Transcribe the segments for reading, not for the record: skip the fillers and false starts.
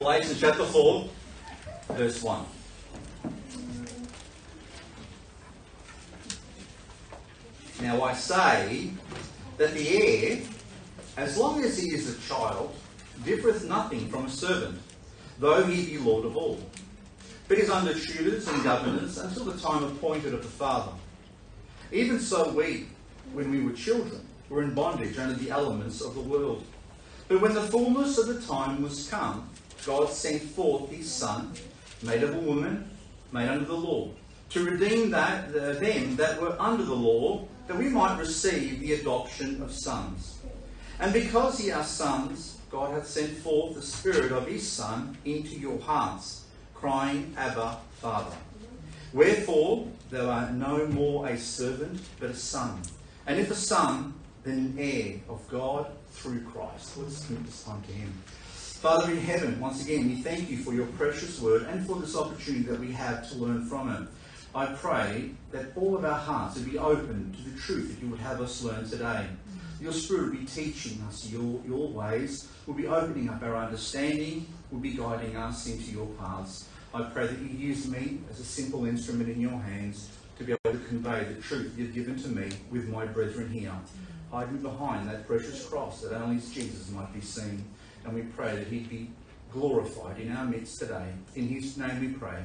Galatians chapter 4, verse 1. Now I say that the heir, as long as he is a child, differeth nothing from a servant, though he be Lord of all, but is under tutors and governors until the time appointed of the Father. Even so we, when we were children, were in bondage under the elements of the world. But when the fullness of the time was come, God sent forth his Son, made of a woman, made under the law, to redeem them that were under the law, that we might receive the adoption of sons. And because ye are sons, God hath sent forth the Spirit of his Son into your hearts, crying, Abba, Father. Wherefore thou art no more a servant, but a son. And if a son, then an heir of God through Christ. Let's commit this time to him. Father in heaven, once again, we thank you for your precious word and for this opportunity that we have to learn from it. I pray that all of our hearts would be open to the truth that you would have us learn today. Your Spirit will be teaching us your ways, will be opening up our understanding, will be guiding us into your paths. I pray that you use me as a simple instrument in your hands to be able to convey the truth you've given to me with my brethren here. Hide me behind that precious cross that only Jesus might be seen. And we pray that he'd be glorified in our midst today. In his name we pray.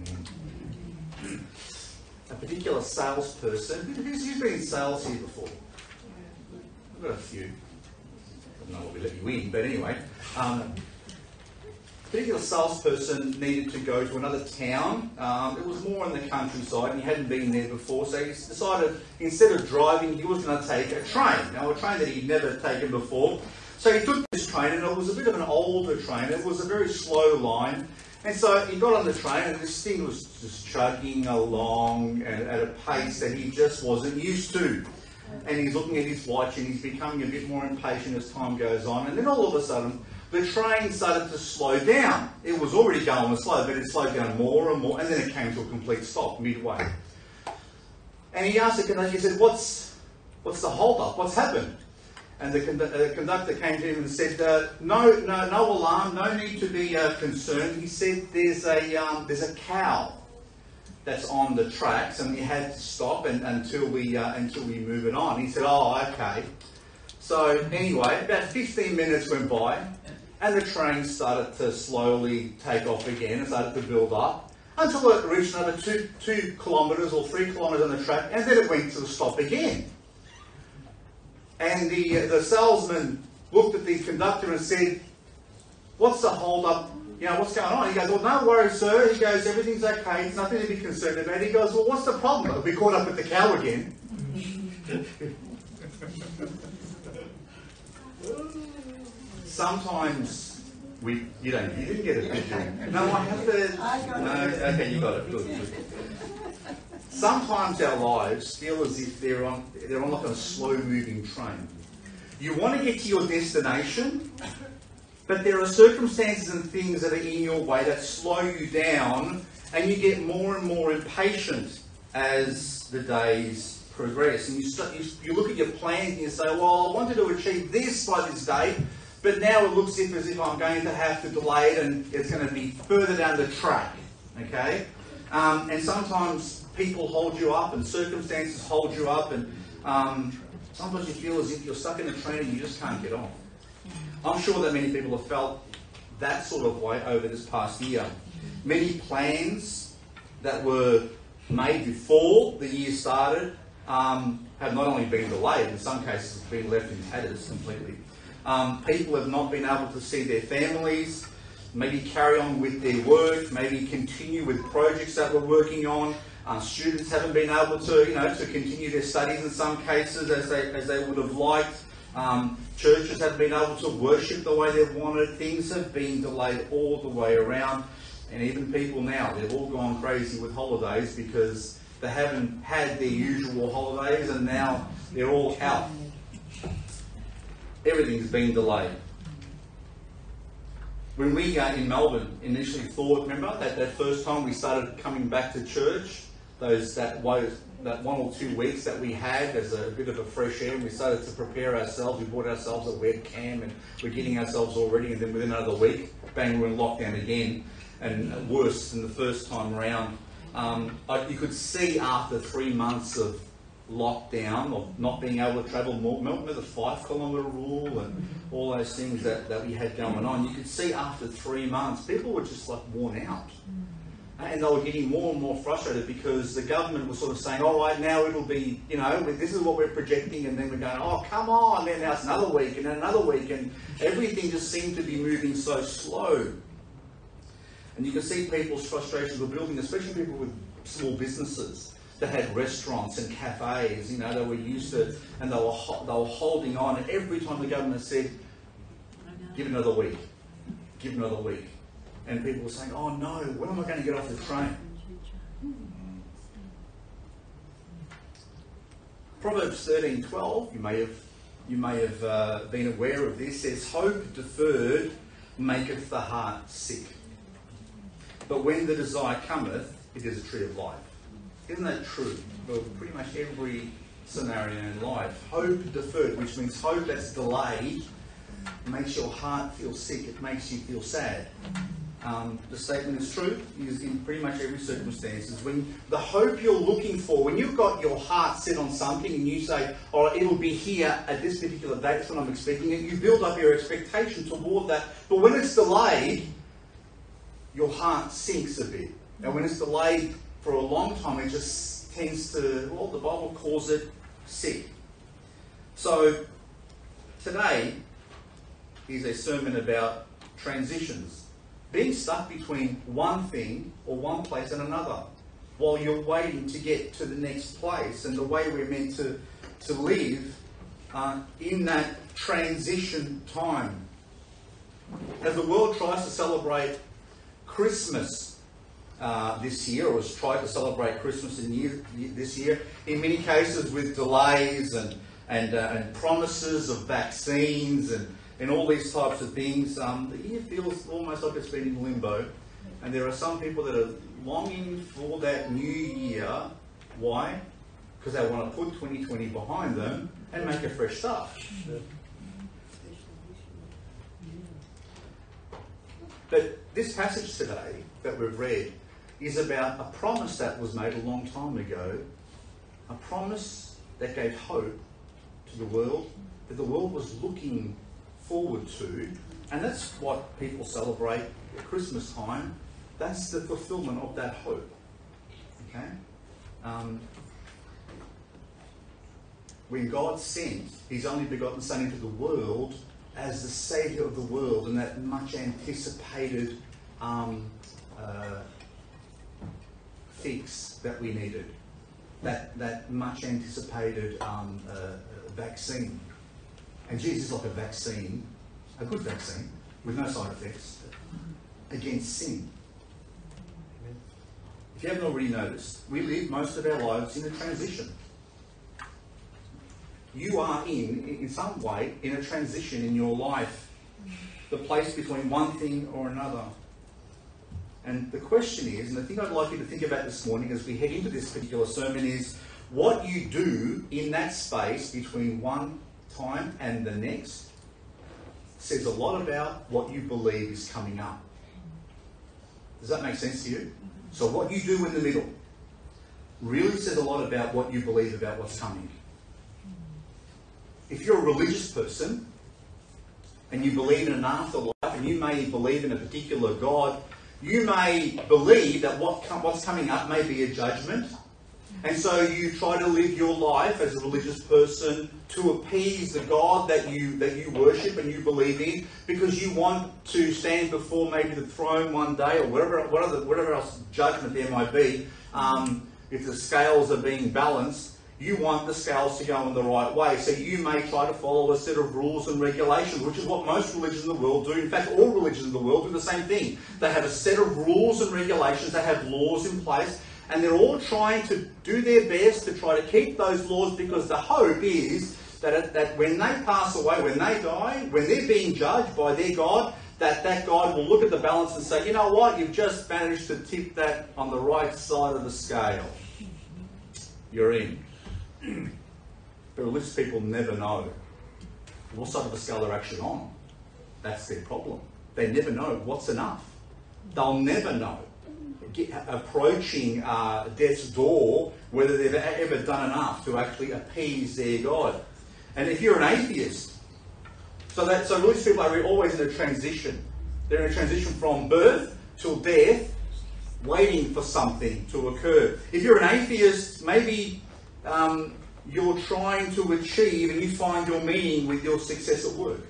Amen. A particular salesperson. Who's been in sales here before? I've got a few. I don't know what we let you in, but anyway. A particular salesperson needed to go to another town. It was more in the countryside and he hadn't been there before, so he decided instead of driving he was going to take a train. Now, a train that he'd never taken before. So he took this train, and it was a bit of an older train. It was a very slow line. And so he got on the train, and this thing was just chugging along at a pace that he just wasn't used to. And he's looking at his watch, and he's becoming a bit more impatient as time goes on. And then all of a sudden, the train started to slow down. It was already going slow, but it slowed down more and more, and then it came to a complete stop midway. And he asked the conductor, he said, what's the hold up? What's happened? And the conductor came to him and said, no alarm, no need to be concerned. He said, there's a cow that's on the tracks, and we had to stop until we move it on. He said, oh, okay. So anyway, about 15 minutes went by, and the train started to slowly take off again. It started to build up until it reached another 2 kilometres or 3 kilometres on the track, and then it went to a stop again. And the salesman looked at the conductor and said, what's the hold up? What's going on? He goes, well, no worries, sir. He goes, everything's okay. It's nothing to be concerned about. He goes, well, what's the problem? We caught up with the cow again. Sometimes you didn't get it, did you? No, I have to. No, okay, you got it. Good. Sometimes our lives feel as if they're on like a slow-moving train. You want to get to your destination, but there are circumstances and things that are in your way that slow you down, and you get more and more impatient as the days progress. And you look at your plans and you say, well, I wanted to achieve this by this date, but now it looks as if I'm going to have to delay it, and it's going to be further down the track. Okay? And sometimes people hold you up and circumstances hold you up, and sometimes you feel as if you're stuck in a train and you just can't get off. I'm sure that many people have felt that sort of way over this past year. Many plans that were made before the year started have not only been delayed, in some cases have been left in tatters completely. People have not been able to see their families, maybe carry on with their work, maybe continue with projects that we're working on. Students haven't been able to continue their studies in some cases as they would have liked. Churches haven't been able to worship the way they've wanted. Things have been delayed all the way around. And even people now, they've all gone crazy with holidays because they haven't had their usual holidays, and now they're all out. Everything's been delayed. When we in Melbourne initially thought, remember, that first time we started coming back to church, that 1 or 2 weeks that we had as a bit of a fresh air, and we started to prepare ourselves. We bought ourselves a webcam, and we're getting ourselves all ready, and then within another week, bang, we're in lockdown again, and worse than the first time around. You could see after 3 months of lockdown, of not being able to travel more, remember the 5-kilometre rule and all those things that we had going on, you could see after 3 months, people were just like worn out. And they were getting more and more frustrated because the government was sort of saying, all right, now it'll be, this is what we're projecting, and then we're going, oh, come on, then now it's another week, and then another week, and everything just seemed to be moving so slow. And you can see people's frustrations were building, especially people with small businesses that had restaurants and cafes, they were used to, and they were holding on, and every time the government said, give it another week, give it another week. And people were saying, oh no, when am I going to get off the train? Proverbs 13:12, you may have been aware of this, says, hope deferred maketh the heart sick. But when the desire cometh, it is a tree of life. Isn't that true? For pretty much every scenario in life. Hope deferred, which means hope that's delayed, makes your heart feel sick. It makes you feel sad. The statement is true. Is in pretty much every circumstance. When the hope you're looking for, when you've got your heart set on something and you say, "Oh, it'll be here at this particular date," that's when I'm expecting it. You build up your expectation toward that. But when it's delayed, your heart sinks a bit. And when it's delayed for a long time, it just tends to, well, the Bible calls it sick. So today is a sermon about transitions. Being stuck between one thing or one place and another while you're waiting to get to the next place, and the way we're meant to live in that transition time. As the world tries to celebrate Christmas this year, or has tried to celebrate Christmas this year, in many cases with delays and promises of vaccines and all these types of things, the year feels almost like it's been in limbo. And there are some people that are longing for that new year. Why? Because they want to put 2020 behind them and make a fresh start. But this passage today that we've read is about a promise that was made a long time ago, a promise that gave hope to the world, that the world was looking forward to, and that's what people celebrate at Christmas time. That's the fulfillment of that hope. Okay? When God sent His only begotten Son into the world as the Saviour of the world, and that much anticipated fix that we needed, that much anticipated vaccine. And Jesus is like a vaccine, a good vaccine, with no side effects, against sin. If you haven't already noticed, we live most of our lives in a transition. You are in some way, in a transition in your life, the place between one thing or another. And the question is, and the thing I'd like you to think about this morning as we head into this particular sermon is, what you do in that space between one time and the next says a lot about what you believe is coming up. Does that make sense to you? So what you do in the middle really says a lot about what you believe about what's coming. If you're a religious person and you believe in an afterlife, and you may believe in a particular God, you may believe that what's coming up may be a judgment. And so you try to live your life as a religious person to appease the God that you worship and you believe in, because you want to stand before maybe the throne one day, or whatever else judgment there might be. If the scales are being balanced, you want the scales to go in the right way. So you may try to follow a set of rules and regulations, which is what most religions in the world do. In fact, all religions in the world do the same thing. They have a set of rules and regulations. They have laws in place. And they're all trying to do their best to try to keep those laws, because the hope is that when they pass away, when they die, when they're being judged by their God, that God will look at the balance and say, you know what, you've just managed to tip that on the right side of the scale. you're in. But religious people never know what side of the scale they're actually on. That's their problem. They never know what's enough. They'll never know, approaching death's door, whether they've ever done enough to actually appease their God. And if you're an atheist, so religious people are always in a transition. They're in a transition from birth till death, waiting for something to occur. If you're an atheist, maybe you're trying to achieve and you find your meaning with your success at work.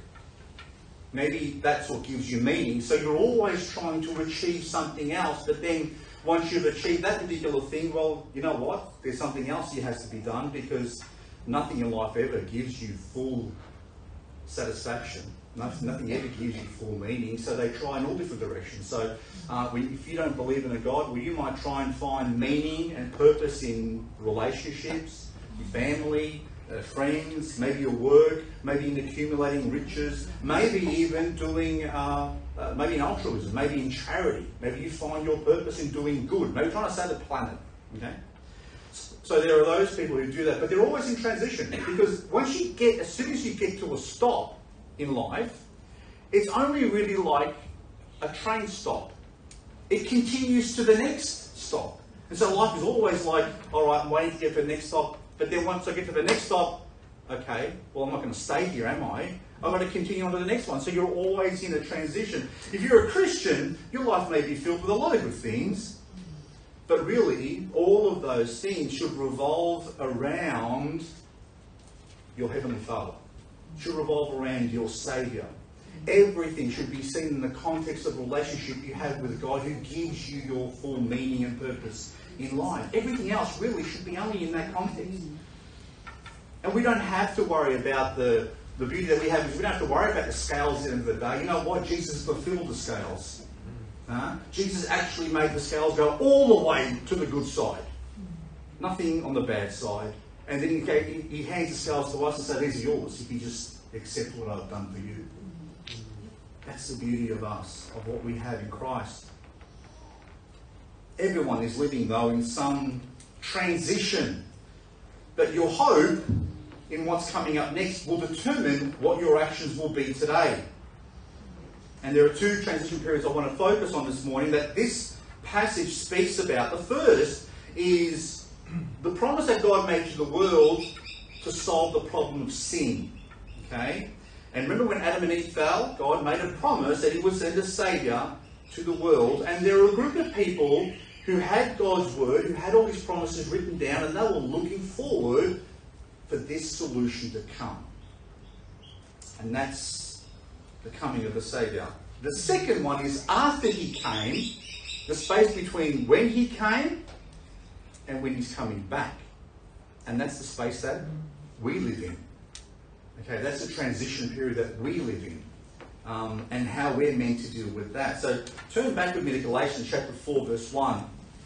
Maybe that's what gives you meaning. So you're always trying to achieve something else, but then once you've achieved that particular thing, well, you know what? There's something else that has to be done, because nothing in life ever gives you full satisfaction. Nothing ever gives you full meaning. So they try in all different directions. So if you don't believe in a God, well, you might try and find meaning and purpose in relationships, your family, friends, maybe your work, maybe in accumulating riches, maybe even doing, maybe in altruism, maybe in charity. Maybe you find your purpose in doing good, maybe trying to save the planet. Okay? So there are those people who do that, but they're always in transition, because as soon as you get to a stop in life, it's only really like a train stop. It continues to the next stop. And so life is always like, all right, I'm waiting to get to the next stop. But then once I get to the next stop, okay, well, I'm not going to stay here, am I? I've got to continue on to the next one. So you're always in a transition. If you're a Christian, your life may be filled with a lot of good things, but really, all of those things should revolve around your Heavenly Father. Should revolve around your Saviour. Everything should be seen in the context of the relationship you have with God, who gives you your full meaning and purpose in life. Everything else really should be only in that context. And we don't have to worry about the beauty that we have. We don't have to worry about the scales at the end of the day. You know what? Jesus fulfilled the scales. Jesus actually made the scales go all the way to the good side. Nothing on the bad side. And then he hands the scales to us and says, these are yours if you just accept what I've done for you. That's the beauty of us, of what we have in Christ. Everyone is living, though, in some transition. But your hope in what's coming up next will determine what your actions will be today. And there are two transition periods I want to focus on this morning that this passage speaks about. The first is the promise that God made to the world to solve the problem of sin. Okay? And remember when Adam and Eve fell, God made a promise that he would send a Saviour to the world. And there were a group of people who had God's word, who had all his promises written down, and they were looking forward for this solution to come. And that's the coming of the Saviour. The second one is after he came, the space between when he came and when he's coming back. And that's the space that we live in. Okay, that's the transition period that we live in. And how we're meant to deal with that. So turn back with me to Galatians chapter 4, verse 1.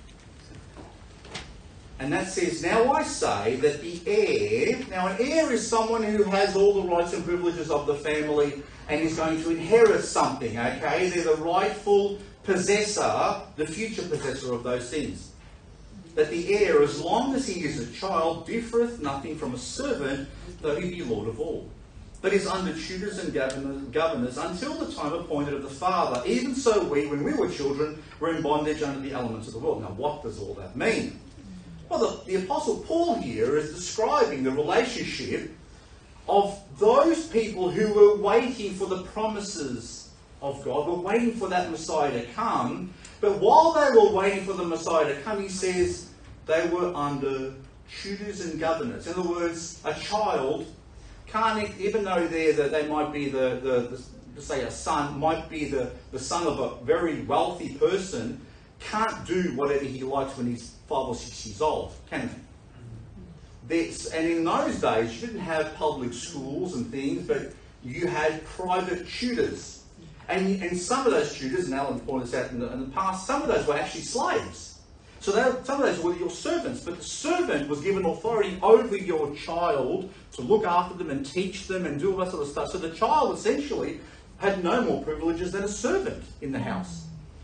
And that says, now I say that the heir... Now an heir is someone who has all the rights and privileges of the family and is going to inherit something, okay? They're the rightful possessor, the future possessor of those things. That the heir, as long as he is a child, differeth nothing from a servant, though he be Lord of all. But is under tutors and governors until the time appointed of the Father. Even so we, when we were children, were in bondage under the elements of the world. Now what does all that mean? Well, the Apostle Paul here is describing the relationship of those people who were waiting for the promises of God, were waiting for that Messiah to come. But while they were waiting for the Messiah to come, he says they were under tutors and governors. In other words, a child can't, even though they might be say a son, might be the son of a very wealthy person, can't do whatever he likes when he's 5 or 6 years old, can he? And in those days, you didn't have public schools and things, but you had private tutors. And some of those tutors, and Alan pointed this out in the past, some of those were actually slaves. So some of those were your servants, but the servant was given authority over your child to look after them and teach them and do all that sort of stuff. So the child essentially had no more privileges than a servant in the house.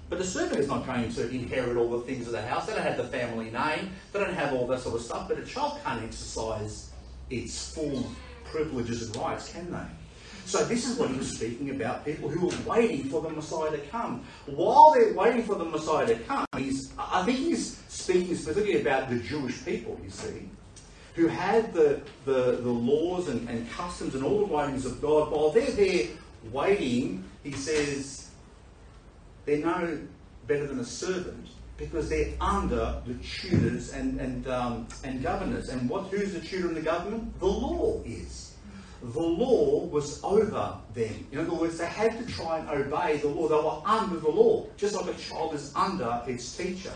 But the servant is not going to inherit all the things of the house. They don't have the family name. They don't have all that sort of stuff. But a child can't exercise its full privileges and rights, can they? So this is what he was speaking about, people who are waiting for the Messiah to come. While they're waiting for the Messiah to come, I think he's speaking specifically about the Jewish people, you see, who had the laws and customs and all the writings of God. While they're there waiting, he says, they're no better than a servant because they're under the tutors and governors. And who's the tutor and the government? The law is. The law was over them. In other words, they had to try and obey the law. They were under the law, just like a child is under its teacher.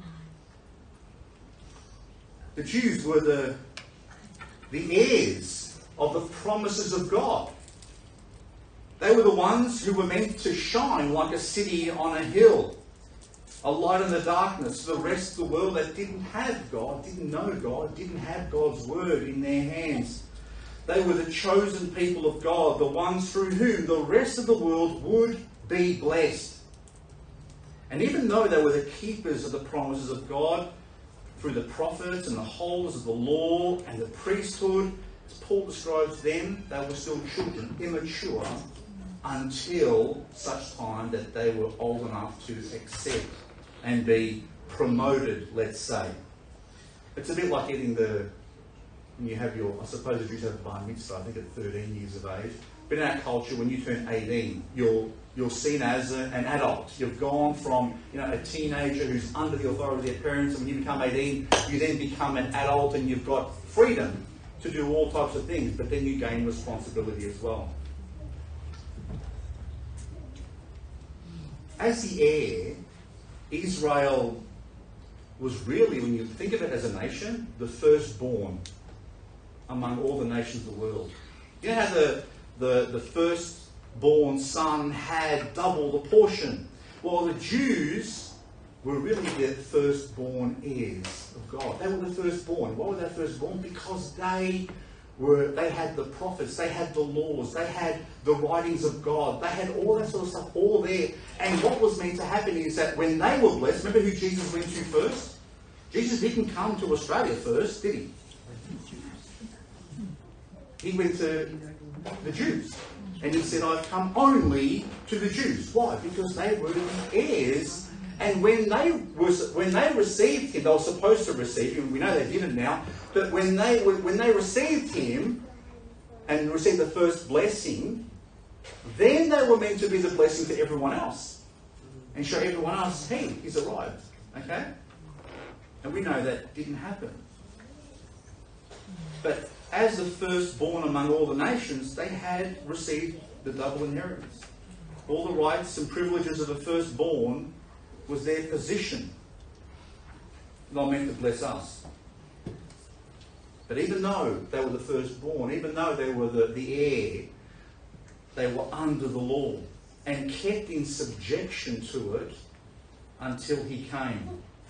The Jews were the heirs of the promises of God. They were the ones who were meant to shine like a city on a hill, a light in the darkness to the rest of the world that didn't have God, didn't know God, didn't have God's word in their hands. They were the chosen people of God, the ones through whom the rest of the world would be blessed. And even though they were the keepers of the promises of God through the prophets and the holders of the law and the priesthood, as Paul describes them, they were still children, immature, until such time that they were old enough to accept and be promoted, let's say. It's a bit like getting when you have I suppose the Jews have the bar mitzvah, I think at 13 years of age. But in our culture, when you turn 18, you're seen as an adult. You've gone from a teenager who's under the authority of their parents, and when you become 18, you then become an adult and you've got freedom to do all types of things, but then you gain responsibility as well. As the heir, Israel was really, when you think of it as a nation, the firstborn among all the nations of the world. You know how the firstborn son had double the portion? Well, the Jews were really the firstborn heirs of God. They were the firstborn. Why were they firstborn? Because they had the prophets, they had the laws, they had the writings of God, they had all that sort of stuff all there. And what was meant to happen is that when they were blessed, remember who Jesus went to first? Jesus didn't come to Australia first, did he? He went to the Jews. And he said, I've come only to the Jews. Why? Because they were the heirs. And when they received him, they were supposed to receive him. We know they didn't now. But when they received him and received the first blessing, then they were meant to be the blessing to everyone else. And show everyone else, hey, he's arrived. Okay? And we know that didn't happen. But as the firstborn among all the nations, they had received the double inheritance. All the rights and privileges of the firstborn was their position. Not meant to bless us. But even though they were the firstborn, even though they were the heir, they were under the law and kept in subjection to it until he came.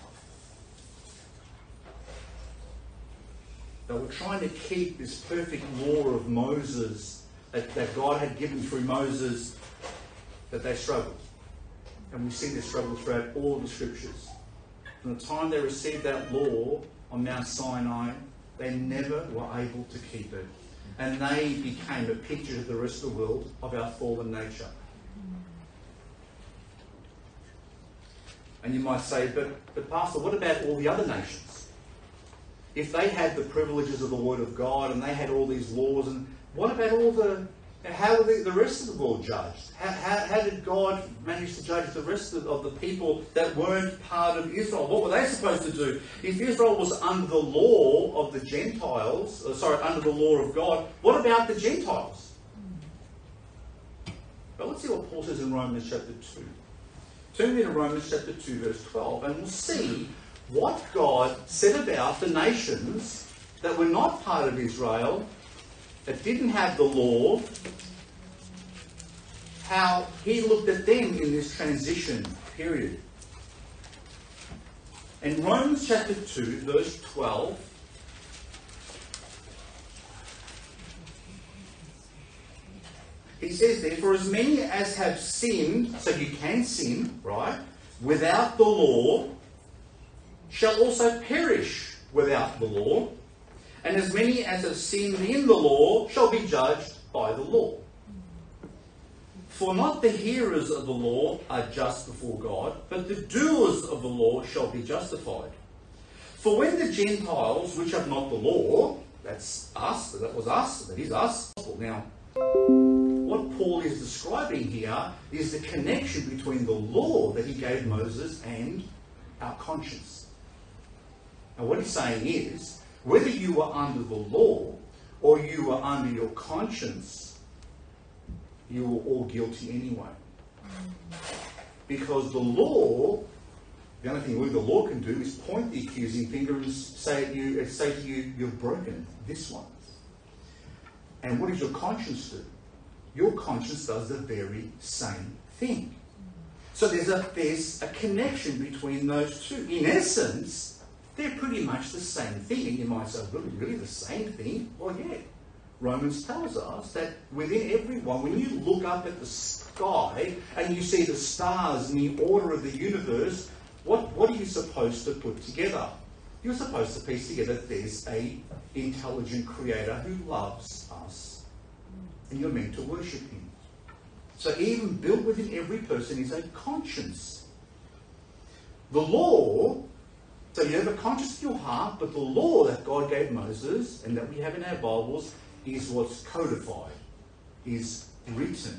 They were trying to keep this perfect law of Moses that God had given through Moses, that they struggled. And we see this struggle throughout all of the scriptures. From the time they received that law on Mount Sinai, they never were able to keep it. And they became a picture to the rest of the world of our fallen nature. And you might say, but Pastor, what about all the other nations? If they had the privileges of the Word of God and they had all these laws, and what about how were the rest of the world judged? How did God manage to judge the rest of the people that weren't part of Israel? What were they supposed to do? If Israel was under the law of the Gentiles, under the law of God, what about the Gentiles? But let's see what Paul says in Romans chapter 2. Turn me to Romans chapter 2, verse 12, and we'll see what God said about the nations that were not part of Israel, that didn't have the law, how he looked at them in this transition period. In Romans chapter 2, verse 12, he says there, for as many as have sinned, so you can sin, right? without the law shall also perish without the law, and as many as have sinned in the law shall be judged by the law. For not the hearers of the law are just before God, but the doers of the law shall be justified. For when the Gentiles, which have not the law, that's us, that was us, that is us. Now, what Paul is describing here is the connection between the law that he gave Moses and our conscience. And what he's saying is, whether you were under the law or you were under your conscience, you were all guilty anyway. Because the law, the only thing the law can do is point the accusing finger and say to you, you've broken it, this one. And what does your conscience do? Your conscience does the very same thing. So there's a connection between those two. In essence, they're pretty much the same thing. And you might say, really the same thing? Well, yeah. Romans tells us that within everyone, when you look up at the sky and you see the stars in the order of the universe, what are you supposed to put together? You're supposed to piece together that there's an intelligent creator who loves us. And you're meant to worship him. So even built within every person is a conscience. The law, so you have a conscience in your heart, but the law that God gave Moses and that we have in our Bibles is what's codified, is written.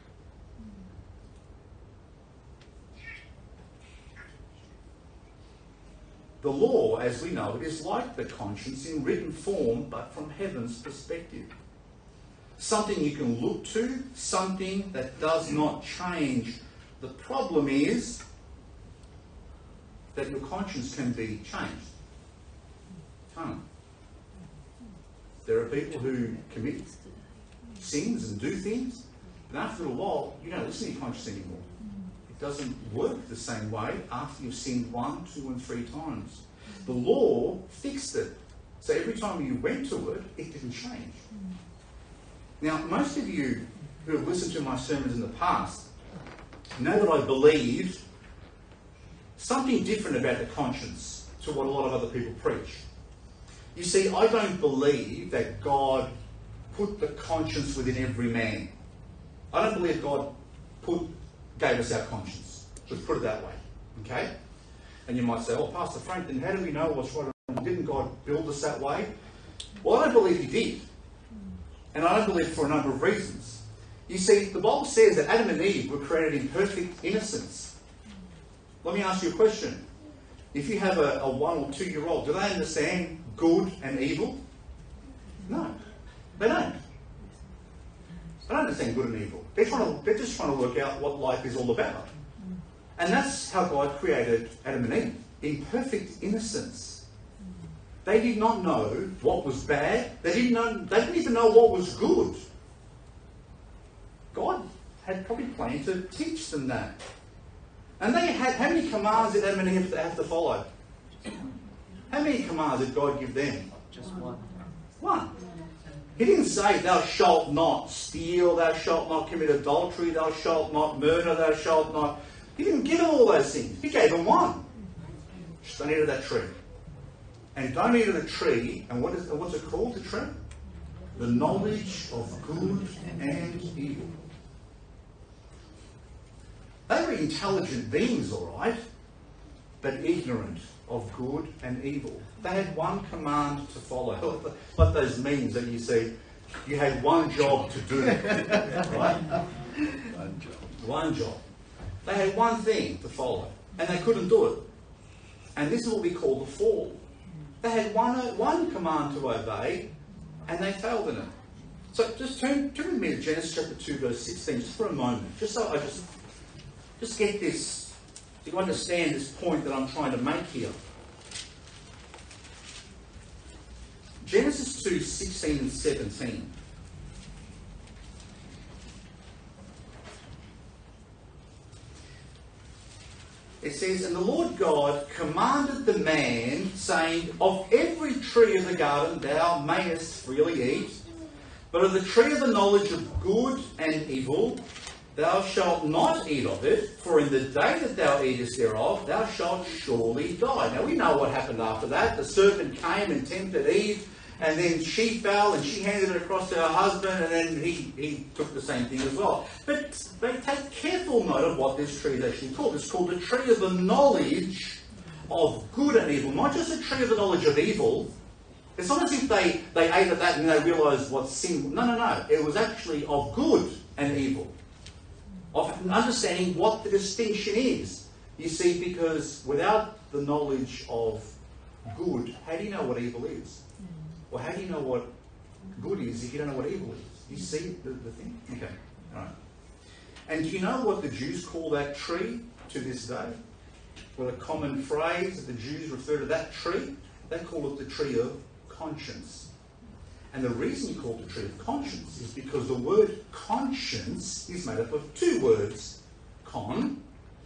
The law, as we know it, is like the conscience in written form, but from heaven's perspective. Something you can look to, something that does not change. The problem is that your conscience can be changed. Can't it? There are people who commit sins and do things, and after a while, you don't listen to your conscience anymore. It doesn't work the same way after you've sinned 1, 2, and 3 times. The law fixed it. So every time you went to it, it didn't change. Now, most of you who have listened to my sermons in the past know that I believed something different about the conscience to what a lot of other people preach. You see, I don't believe that God put the conscience within every man. I don't believe God gave us our conscience. Let's put it that way. Okay? And you might say, oh, Pastor Frank, then how do we know what's right and wrong? Didn't God build us that way? Well, I don't believe he did. And I don't believe for a number of reasons. You see, the Bible says that Adam and Eve were created in perfect innocence. Let me ask you a question. If you have a 1 or 2 year old, do they understand good and evil? No, they don't. They don't understand good and evil. They're just trying to work out what life is all about. And that's how God created Adam and Eve, in perfect innocence. They did not know what was bad. They didn't even know what was good. God had probably planned to teach them that. And they had, how many commands did Adam and Eve have to follow? How many commands did God give them? Just one. One. He didn't say, thou shalt not steal, thou shalt not commit adultery, thou shalt not murder, thou shalt not... He didn't give them all those things. He gave them one. Just don't eat of that tree. And don't eat of the tree, and what's it called, the tree? The knowledge of good and evil. They were intelligent beings, all right, but ignorant of good and evil. They had one command to follow. Like those memes that you see, you had one job to do, right? One job. They had one thing to follow, and they couldn't do it. And this is what we call the fall. They had one command to obey, and they failed in it. So just turn with me to Genesis chapter 2, verse 16, just for a moment. Just so I just get this, you understand this point that I'm trying to make here. Genesis 2, 16 and 17. It says, and the Lord God commanded the man, saying, of every tree of the garden thou mayest freely eat, but of the tree of the knowledge of good and evil thou shalt not eat of it, for in the day that thou eatest thereof, thou shalt surely die. Now we know what happened after that. The serpent came and tempted Eve, and then she fell and she handed it across to her husband, and then he took the same thing as well. But they take careful note of what this tree is actually called. It's called the tree of the knowledge of good and evil. Not just a tree of the knowledge of evil. It's not as if they ate of that and they realised what sin... No. It was actually of good and evil. Of understanding what the distinction is. You see, because without the knowledge of good, how do you know what evil is? Or how do you know what good is if you don't know what evil is? You see the thing? Okay, all right. And do you know what the Jews call that tree to this day? Well, a common phrase that the Jews refer to that tree, they call it the tree of conscience. And the reason you call it the tree of conscience is because the word conscience is made up of two words. Con,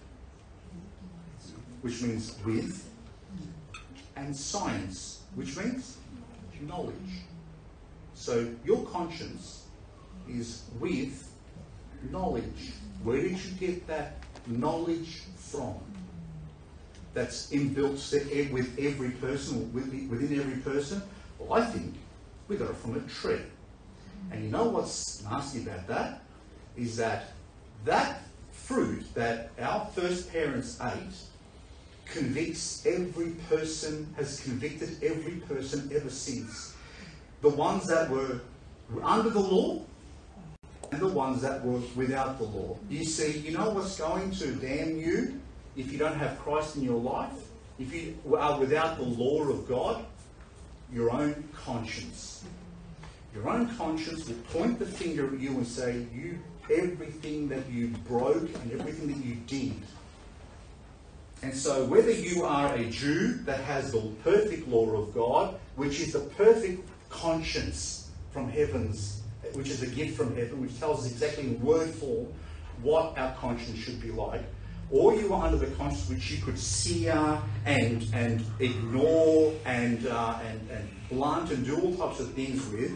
which means with, and science, which means knowledge. So your conscience is with knowledge. Where did you get that knowledge from? That's inbuilt with every person, within every person? Well, I think we got it from a tree. And you know what's nasty about that? Is that fruit that our first parents ate convicts every person, has convicted every person ever since. The ones that were under the law and the ones that were without the law. You see, you know what's going to damn you if you don't have Christ in your life? If you are without the law of God? Your own conscience. Your own conscience will point the finger at you and say, you, everything that you broke and everything that you did. And so whether you are a Jew that has the perfect law of God, which is the perfect conscience from heavens, which is a gift from heaven, which tells us exactly in word form what our conscience should be like, or you are under the conscience which you could sear and ignore and blunt and do all types of things with,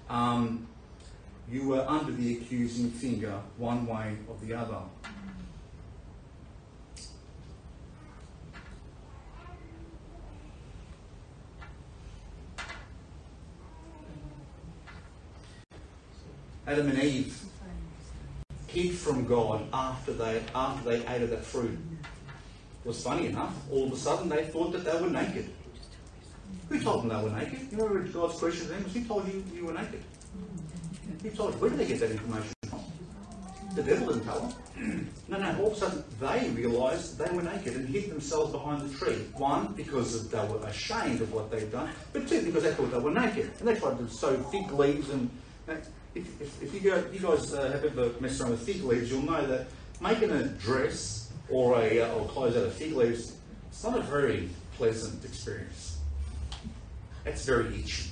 you are under the accusing finger one way or the other. Adam and Eve hid from God after they ate of that fruit. It was funny enough, all of a sudden they thought that they were naked. Who told them they were naked? You remember God's question to them was, who told you you were naked? Who told you? Where did they get that information from? The devil didn't tell them. No, all of a sudden they realised they were naked and hid themselves behind the tree. One, because they were ashamed of what they'd done, but two, because they thought they were naked. And they tried to sew fig leaves and... If you guys have ever messed around with fig leaves, you'll know that making a dress or clothes out of fig leaves, it's not a very pleasant experience. It's very itchy.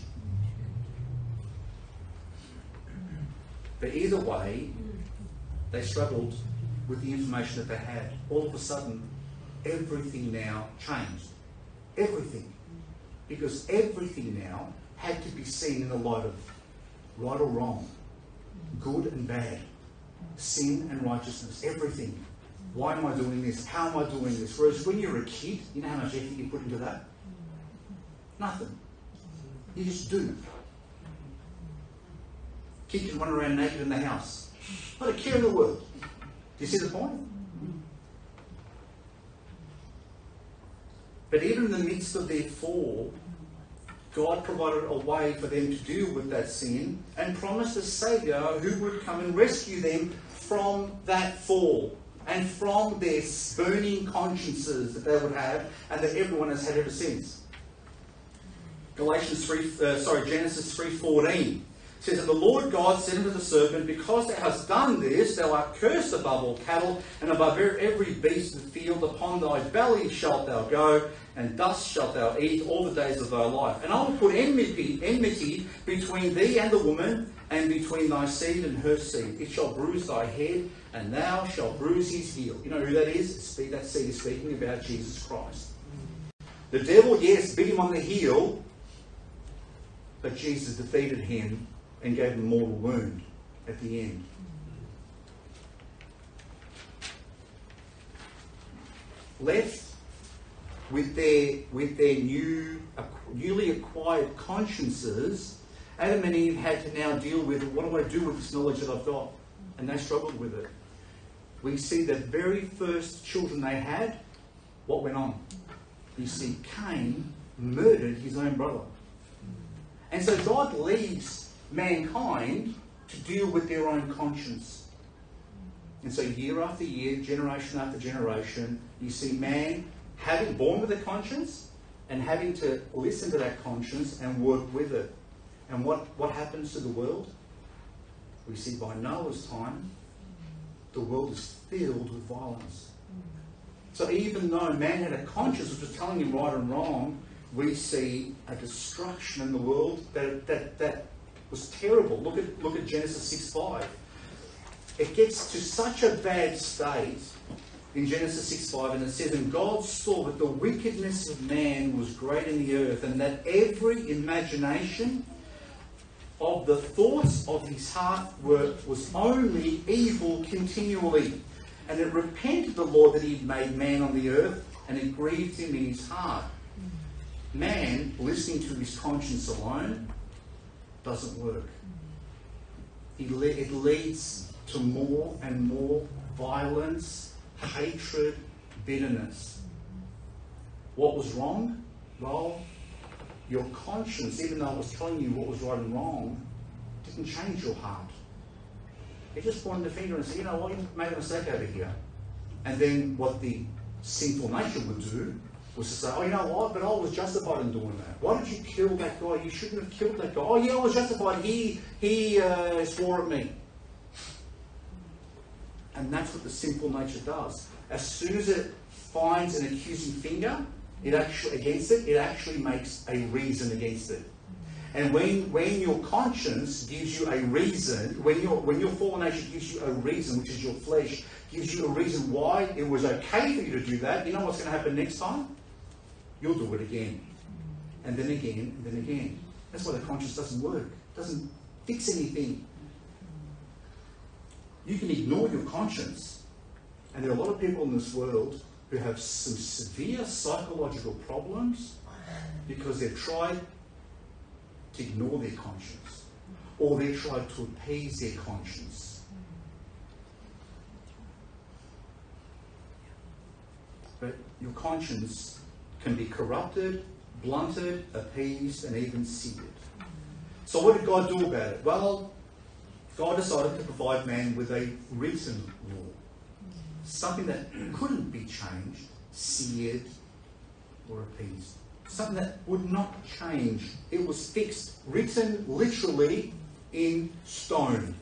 But either way, they struggled with the information that they had. All of a sudden, everything now changed. Everything. Because everything now had to be seen in the light of right or wrong, good and bad, sin and righteousness, everything. Why am I doing this? How am I doing this? Whereas when you're a kid, you know how much effort you put into that? Nothing. You just do. Kid can run around naked in the house. Not a care in the world. Do you see the point? But even in the midst of their fall, God provided a way for them to deal with that sin and promised a Saviour who would come and rescue them from that fall and from their burning consciences that they would have and that everyone has had ever since. Genesis 3:14 says that the Lord God said unto the serpent, because thou hast done this, thou art cursed above all cattle and above every beast of the field. Upon thy belly shalt thou go, and dust shalt thou eat all the days of thy life. And I will put enmity between thee and the woman, and between thy seed and her seed. It shall bruise thy head, and thou shalt bruise his heel. You know who that is? That seed is speaking about Jesus Christ. The devil, yes, beat him on the heel, but Jesus defeated him and gave him a mortal wound at the end. left with their newly acquired consciences, Adam and Eve had to now deal with, what do I do with this knowledge that I've got? And they struggled with it. We see the very first children they had, what went on? You see, Cain murdered his own brother. And so God leaves mankind to deal with their own conscience. And so year after year, generation after generation, you see man having born with a conscience and having to listen to that conscience and work with it. And what happens to the world? We see by Noah's time, the world is filled with violence. So even though man had a conscience which was telling him right and wrong, we see a destruction in the world that was terrible. Look at Genesis 6:5. It gets to such a bad state in Genesis 6:5, and it says, "And God saw that the wickedness of man was great in the earth, and that every imagination of the thoughts of his heart was only evil continually. And it repented the Lord that he had made man on the earth, and it grieved him in his heart." Man, listening to his conscience alone, doesn't work. It leads to more and more violence, hatred, bitterness. What was wrong? Well, your conscience, even though it was telling you what was right and wrong, didn't change your heart. It just pointed the finger and said, you know what, you made a mistake over here. And then what the sinful nature would do was to say, oh, you know what, but I was justified in doing that. Why did you kill that guy? You shouldn't have killed that guy. Oh, yeah, I was justified. He swore at me. And that's what the sinful nature does. As soon as it finds an accusing finger against it, it actually makes a reason against it. And when your conscience gives you a reason, when your fallen nature gives you a reason, which is your flesh, gives you a reason why it was okay for you to do that, you know what's going to happen next time? You'll do it again. And then again, and then again. That's why the conscience doesn't work. It doesn't fix anything. You can ignore your conscience. And there are a lot of people in this world who have some severe psychological problems because they've tried to ignore their conscience, or they tried to appease their conscience. But your conscience can be corrupted, blunted, appeased, and even seared. So what did God do about it? Well, God decided to provide man with a written law. Something that couldn't be changed, seared, or appeased. Something that would not change. It was fixed, written literally in stone.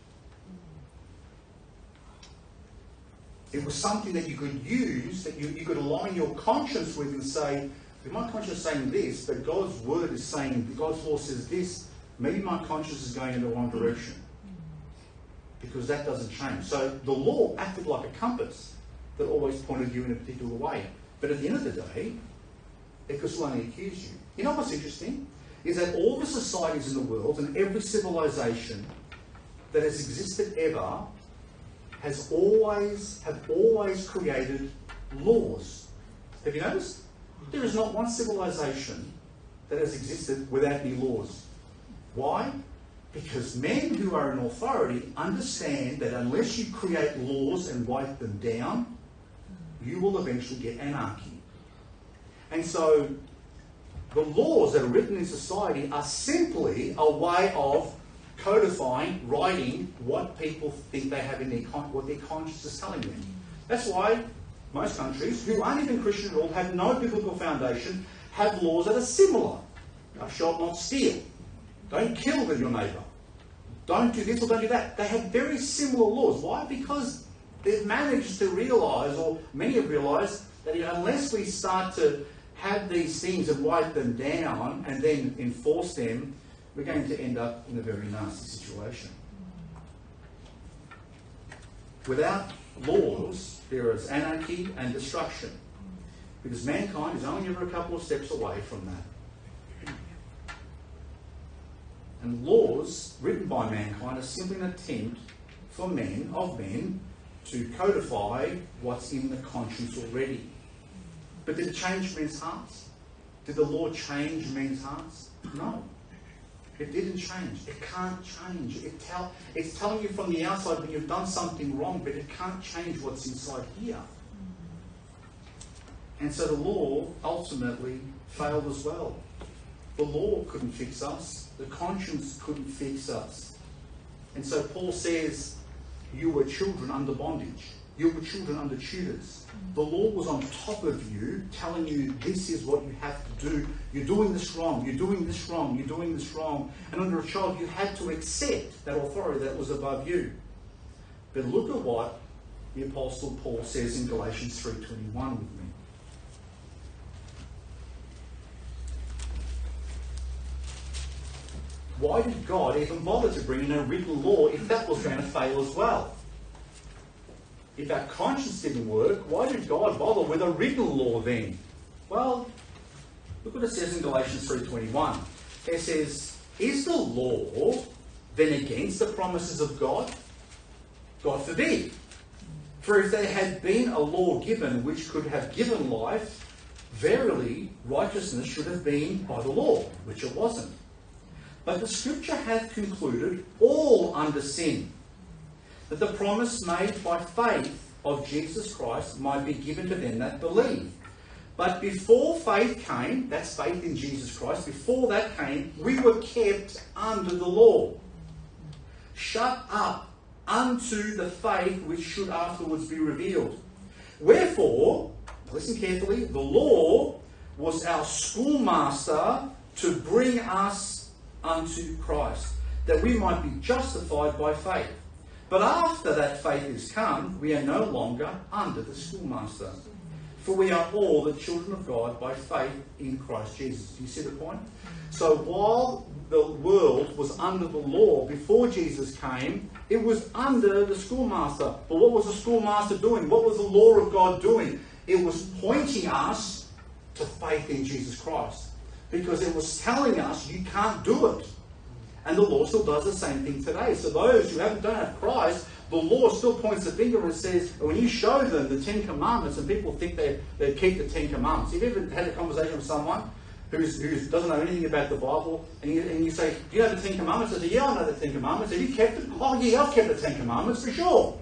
It was something that you could use, that you could align your conscience with and say, if my conscience is saying this, but God's word is saying, God's law says this, maybe my conscience is going in the wrong direction. Because that doesn't change. So the law acted like a compass that always pointed you in a particular way. But at the end of the day, it could still only accuse you. You know what's interesting? Is that all the societies in the world and every civilization that has existed ever have always created laws. Have you noticed? There is not one civilization that has existed without any laws. Why? Because men who are in authority understand that unless you create laws and write them down, you will eventually get anarchy. And so the laws that are written in society are simply a way of codifying, writing what people think they have in what their conscience is telling them. That's why most countries, who aren't even Christian at all, have no biblical foundation, have laws that are similar. Thou shalt not steal. Don't kill with your neighbour. Don't do this or don't do that. They have very similar laws. Why? Because they've managed to realise, or many have realised, that unless we start to have these things and write them down and then enforce them, we're going to end up in a very nasty situation. Without laws, there is anarchy and destruction, because mankind is only ever a couple of steps away from that. And laws written by mankind are simply an attempt for men, to codify what's in the conscience already. But did it change men's hearts? Did the law change men's hearts? No. It didn't change. It can't change. It's telling you from the outside when you've done something wrong, but it can't change what's inside here. And so the law ultimately failed as well. The law couldn't fix us. The conscience couldn't fix us. And so Paul says, you were children under bondage. You were children under tutors. The law was on top of you, telling you this is what you have to do. You're doing this wrong. You're doing this wrong. You're doing this wrong. And under a child, you had to accept that authority that was above you. But look at what the Apostle Paul says in Galatians 3:21 with me. Why did God even bother to bring in a written law if that was going to fail as well? If our conscience didn't work, why did God bother with a written law then? Well, look what it says in Galatians 3:21. It says, is the law then against the promises of God? God forbid. For if there had been a law given which could have given life, verily righteousness should have been by the law, which it wasn't. But the Scripture hath concluded all under sin, that the promise made by faith of Jesus Christ might be given to them that believe. But before faith came, that's faith in Jesus Christ, before that came, we were kept under the law, shut up unto the faith which should afterwards be revealed. Wherefore, listen carefully, the law was our schoolmaster to bring us unto Christ, that we might be justified by faith. But after that faith is come, we are no longer under the schoolmaster. For we are all the children of God by faith in Christ Jesus. Do you see the point? So while the world was under the law before Jesus came, it was under the schoolmaster. But what was the schoolmaster doing? What was the law of God doing? It was pointing us to faith in Jesus Christ. Because it was telling us you can't do it. And the law still does the same thing today. So those who don't have Christ, the law still points the finger and says, when you show them the Ten Commandments, and people think they keep the Ten Commandments. Have you ever had a conversation with someone who doesn't know anything about the Bible, and you say, do you know the Ten Commandments? They say, yeah, I know the Ten Commandments. Have you kept it? Oh, yeah, I've kept the Ten Commandments for sure.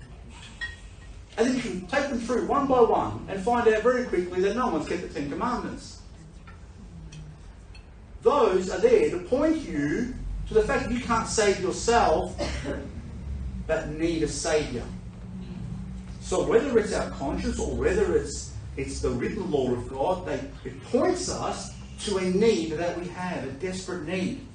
And then you can take them through one by one and find out very quickly that no one's kept the Ten Commandments. Those are there to point you to the fact that you can't save yourself, but need a saviour. So whether it's our conscience or whether it's the written law of God, it points us to a need that we have, a desperate need.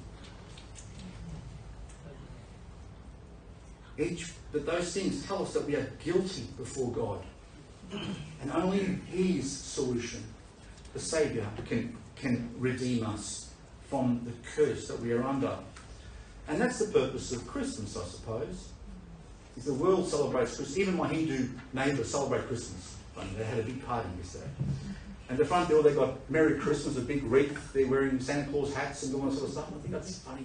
But those things tell us that we are guilty before God. And only His solution, the Saviour, can redeem us from the curse that we are under. And that's the purpose of Christmas, I suppose. Is the world celebrates Christmas. Even my Hindu neighbours celebrate Christmas. They had a big party yesterday. And the front door, they got Merry Christmas, a big wreath. They're wearing Santa Claus hats and all that sort of stuff. I think that's funny.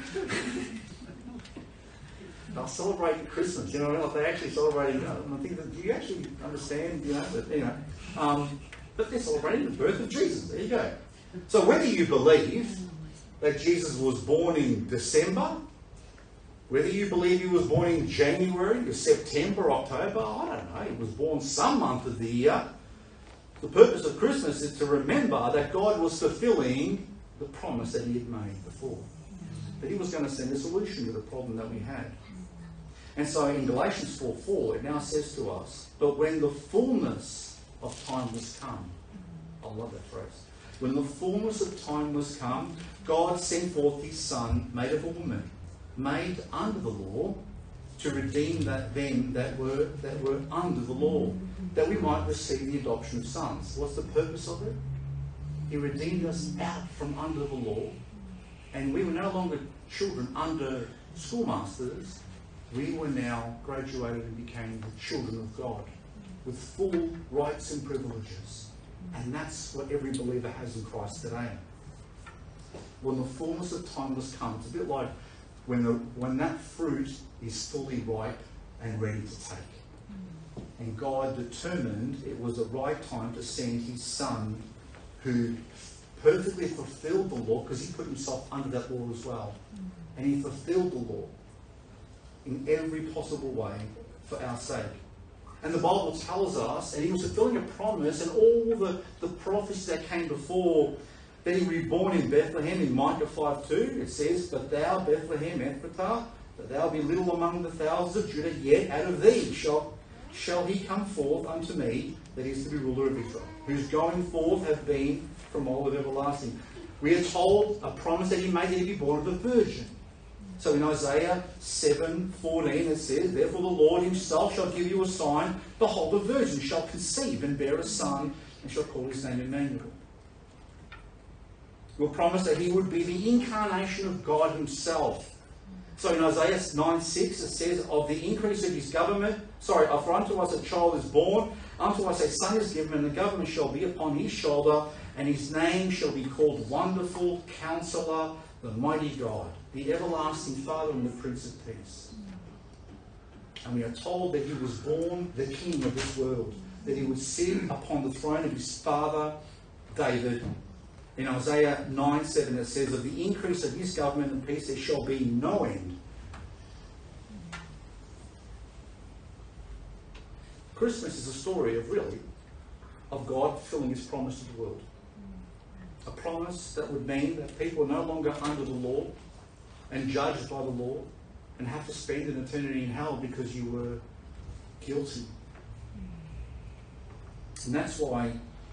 They'll celebrate Christmas, you know, like they actually celebrate. I think, do you actually understand, but they're celebrating the birth of Jesus. There you go. So whether you believe that Jesus was born in December, whether you believe he was born in January or September, October, I don't know, he was born some month of the year. The purpose of Christmas is to remember that God was fulfilling the promise that he had made before. That he was going to send a solution to the problem that we had. And so in Galatians 4:4, it now says to us, but when the fullness of time was come, I love that phrase, when the fullness of time was come, God sent forth his Son, made of a woman, made under the law, to redeem them that were under the law, that we might receive the adoption of sons. What's the purpose of it? He redeemed us out from under the law, and we were no longer children under schoolmasters. We were now graduated and became the children of God, with full rights and privileges. And that's what every believer has in Christ today. When the fullness of time was come, it's a bit like when that fruit is fully ripe and ready to take. And God determined it was the right time to send his Son, who perfectly fulfilled the law, because he put himself under that law as well. And he fulfilled the law in every possible way for our sake. And the Bible tells us, and he was fulfilling a promise, and all the prophecies that came before, that he would be born in Bethlehem. In Micah 5:2, it says, "But thou, Bethlehem Ephrathah, that thou be little among the thousands of Judah, yet out of thee shall he come forth unto me, that is to be ruler of Israel, whose going forth have been from old of everlasting." We are told a promise that he made, that he be born of a virgin. So in Isaiah 7:14 it says, "Therefore the Lord himself shall give you a sign, behold, a virgin shall conceive and bear a son, and shall call his name Emmanuel." We were promised that he would be the incarnation of God himself. So in Isaiah 9:6 it says, "Of the increase of his government, for unto us a child is born, unto us a son is given, and the government shall be upon his shoulder, and his name shall be called Wonderful Counselor, the Mighty God, the Everlasting Father, and the Prince of Peace." And we are told that he was born the King of this world, that he would sit upon the throne of his father David. In Isaiah 9:7 it says, "Of the increase of his government and peace there shall be no end." Christmas is a story of God fulfilling his promise to the world. A promise that would mean that people are no longer under the law and judged by the law and have to spend an eternity in hell because you were guilty. And that's why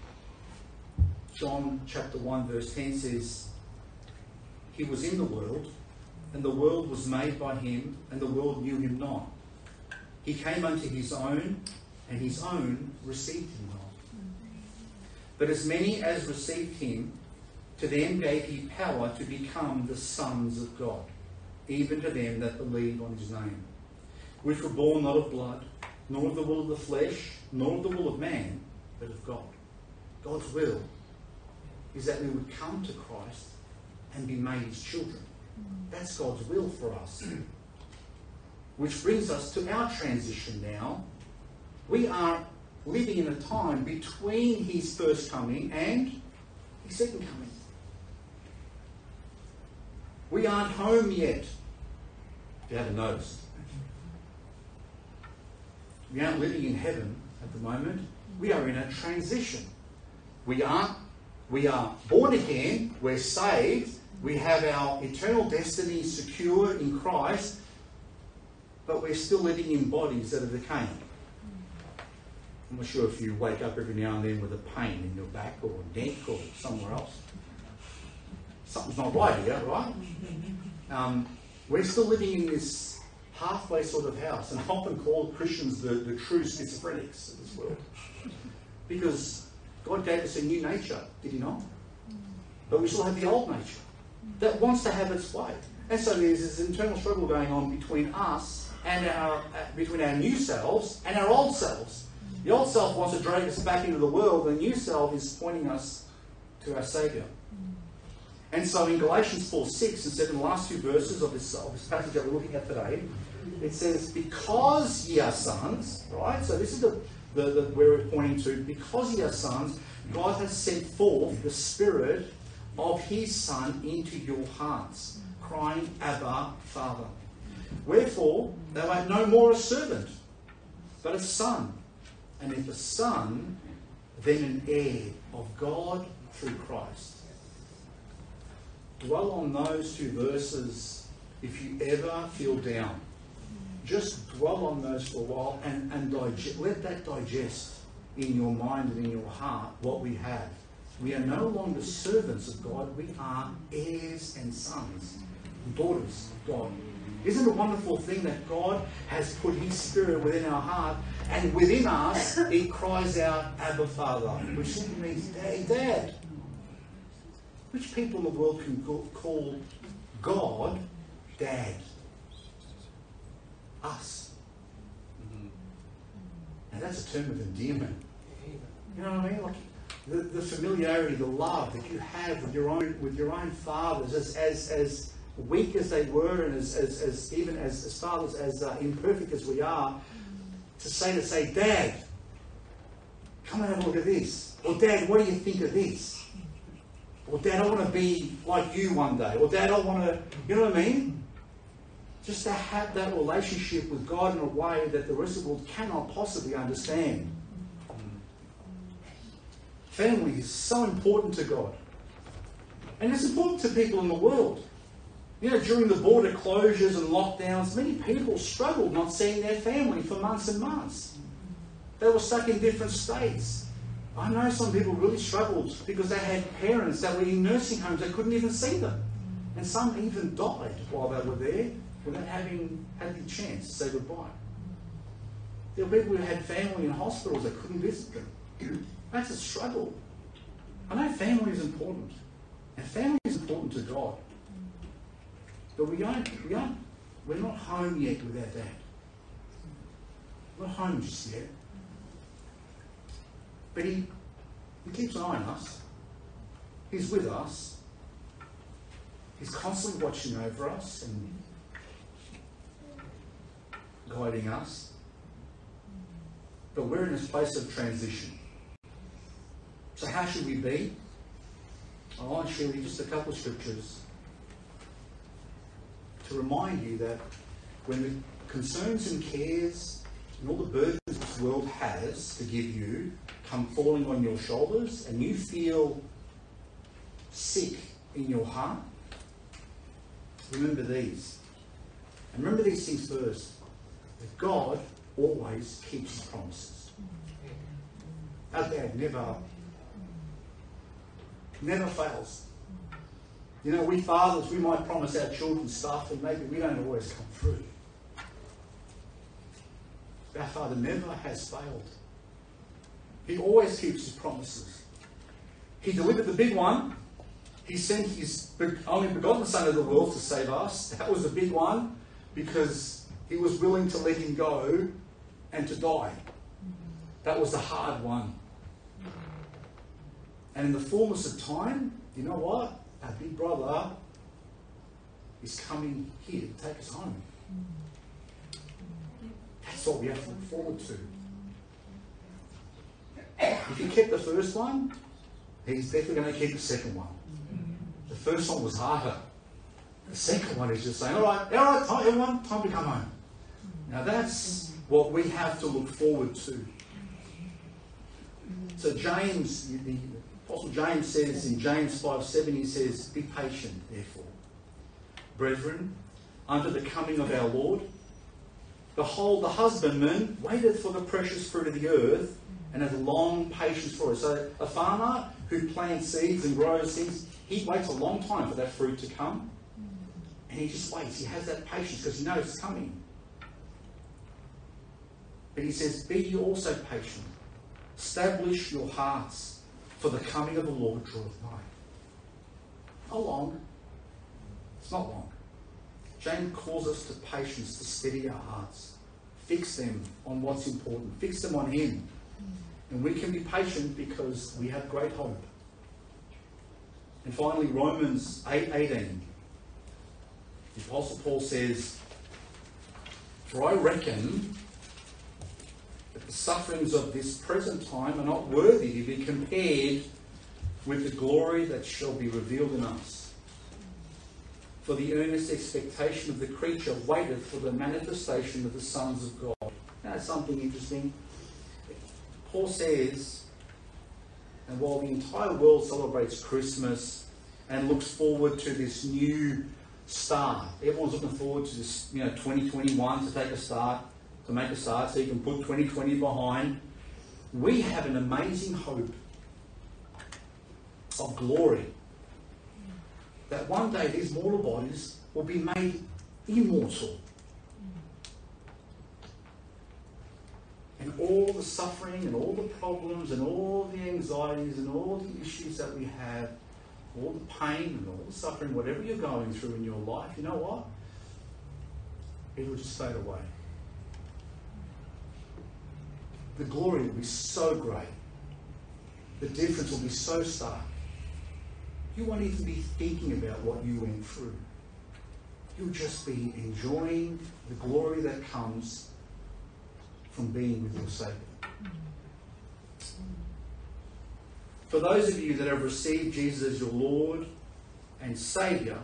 John chapter 1 verse 10 says, "He was in the world, and the world was made by him, and the world knew him not. He came unto his own, and his own received him not. But as many as received him, to them gave he power to become the sons of God, even to them that believe on his name, which were born not of blood, nor of the will of the flesh, nor of the will of man, but of God." God's will is that we would come to Christ and be made his children. That's God's will for us. Which brings us to our transition now. We are living in a time between his first coming and his second coming. We aren't home yet, if you haven't noticed. We aren't living in heaven at the moment. We are in a transition. We are born again, we're saved, we have our eternal destiny secure in Christ, but we're still living in bodies that are decaying. I'm not sure if you wake up every now and then with a pain in your back or neck or somewhere else. Something's not right here, right? We're still living in this halfway sort of house, and I often call Christians the true schizophrenics of this world. Because God gave us a new nature, did he not? But we still have the old nature that wants to have its way. And so there's this internal struggle going on between us and between our new selves and our old selves. The old self wants to drag us back into the world, and the new self is pointing us to our Saviour. And so in Galatians 4:6 and 7, the last two verses of this passage that we're looking at today, it says, "Because ye are sons," right? So this is where we're pointing to. "Because ye are sons, God has sent forth the Spirit of his Son into your hearts, crying, Abba, Father. Wherefore thou art no more a servant, but a son. And if a son, then an heir of God through Christ." Dwell on those two verses if you ever feel down. Just dwell on those for a while and let that digest in your mind and in your heart what we have. We are no longer servants of God. We are heirs and sons, daughters of God. Isn't it a wonderful thing that God has put his Spirit within our heart, and within us it cries out, Abba, Father, which simply means Daddy, Dad. Which people in the world can call God Dad? Us. Now that's a term of endearment. You know what I mean? Like the familiarity, the love that you have with your own fathers, as weak as they were, and as even as fathers, as imperfect as we are, to say, Dad, come and have a look at this. Or Dad, what do you think of this? Or Dad, I want to be like you one day. Or Dad, I want to, you know what I mean? Just to have that relationship with God in a way that the rest of the world cannot possibly understand. Family is so important to God. And it's important to people in the world. You know, during the border closures and lockdowns, many people struggled not seeing their family for months and months. They were stuck in different states. I know some people really struggled because they had parents that were in nursing homes, they couldn't even see them. And some even died while they were there without having had the chance to say goodbye. There were people who had family in hospitals that couldn't visit them. That's a struggle. I know family is important. And family is important to God. But we're not home yet with our dad. We're not home just yet. But he keeps an eye on us. He's with us. He's constantly watching over us and guiding us. But we're in this place of transition. So how should we be? I want to share with you just a couple of scriptures to remind you that when the concerns and cares and all the burdens this world has to give you come falling on your shoulders and you feel sick in your heart, remember these. And remember these things first. That God always keeps his promises. Our dad never fails. You know, we fathers, we might promise our children stuff and maybe we don't always come through. Our Father never has failed. He always keeps his promises. He delivered the big one. He sent his only begotten Son of the world to save us. That was the big one because he was willing to let him go and to die. That was the hard one. And in the fullness of time, you know what? Our big brother is coming here to take us home. That's what we have to look forward to. If he kept the first one, he's definitely going to keep the second one. The first one was harder. The second one is just saying, all right, everyone, time to come home. Now that's what we have to look forward to. So James, the Apostle James says in James 5:7, he says, be patient, therefore, brethren, unto the coming of our Lord. Behold, the husbandman waiteth for the precious fruit of the earth, and has long patience for it. So a farmer who plants seeds and grows things, he waits a long time for that fruit to come. And he just waits. He has that patience because he knows it's coming. But he says, be ye also patient. Establish your hearts, for the coming of the Lord draweth nigh. How long? It's not long. James calls us to patience, to steady our hearts. Fix them on what's important. Fix them on him. And we can be patient because we have great hope. And finally, Romans 8:18. The Apostle Paul says, for I reckon that the sufferings of this present time are not worthy to be compared with the glory that shall be revealed in us. For the earnest expectation of the creature waiteth for the manifestation of the sons of God. Now, that's something interesting. Paul says, and while the entire world celebrates Christmas and looks forward to this new start, everyone's looking forward to this, 2021 to make a start, so you can put 2020 behind. We have an amazing hope of glory. That one day these mortal bodies will be made immortal. And all the suffering and all the problems and all the anxieties and all the issues that we have, all the pain and all the suffering, whatever you're going through in your life, you know what? It'll just fade away. The glory will be so great. The difference will be so stark. You won't even be thinking about what you went through. You'll just be enjoying the glory that comes from being with your Saviour. For those of you that have received Jesus as your Lord and Saviour,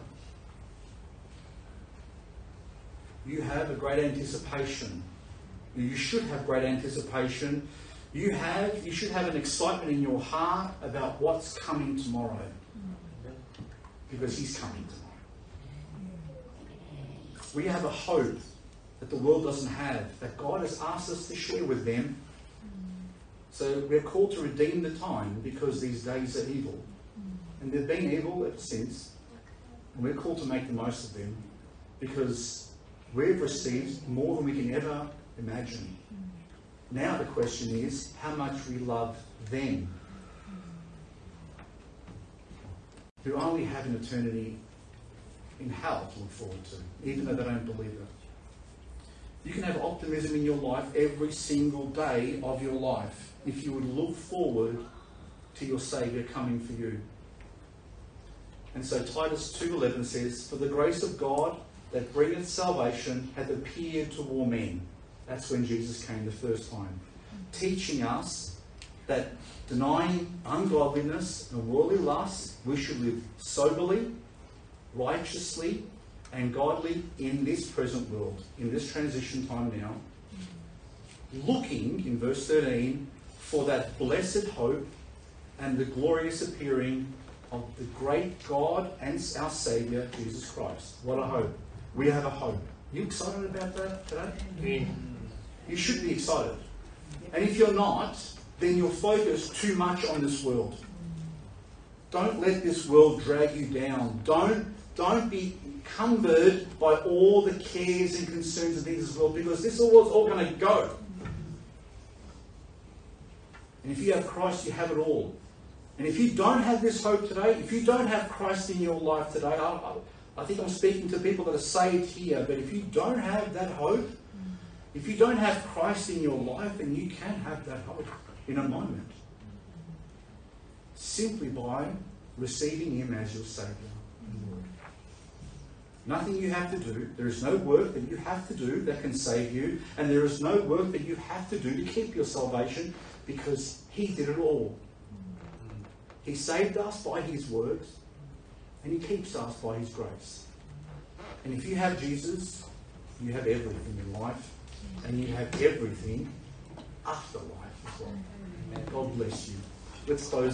you have a great anticipation. You should have great anticipation. You should have an excitement in your heart about what's coming tomorrow. Because He's coming tomorrow. We have a hope that the world doesn't have, that God has asked us to share with them. So we're called to redeem the time because these days are evil. And they've been evil ever since. And we're called to make the most of them because we've received more than we can ever imagine. Now the question is how much we love them who only have an eternity in hell to look forward to, even though they don't believe it. You can have optimism in your life every single day of your life if you would look forward to your Saviour coming for you. And so Titus 2:11 says, "For the grace of God that bringeth salvation hath appeared to all men." That's when Jesus came the first time. Teaching us that denying ungodliness and worldly lusts, we should live soberly, righteously, and godly in this present world, in this transition time now. Looking, in verse 13, for that blessed hope and the glorious appearing of the great God and our Saviour, Jesus Christ. What a hope. We have a hope. You excited about that today? Yeah. You should be excited. And if you're not, then you're focused too much on this world. Don't let this world drag you down. Don't be cumbered by all the cares and concerns of this world, because this world's all going to go. And if you have Christ, you have it all. And if you don't have this hope today, if you don't have Christ in your life today, I think I'm speaking to people that are saved here, but if you don't have that hope, if you don't have Christ in your life, then you can have that hope in a moment. Simply by receiving Him as your Saviour and Lord. Nothing you have to do. There is no work that you have to do that can save you, and there is no work that you have to do to keep your salvation, because He did it all. He saved us by His works, and He keeps us by His grace. And if you have Jesus, you have everything in life, and you have everything after life as well. God bless you. Let's close.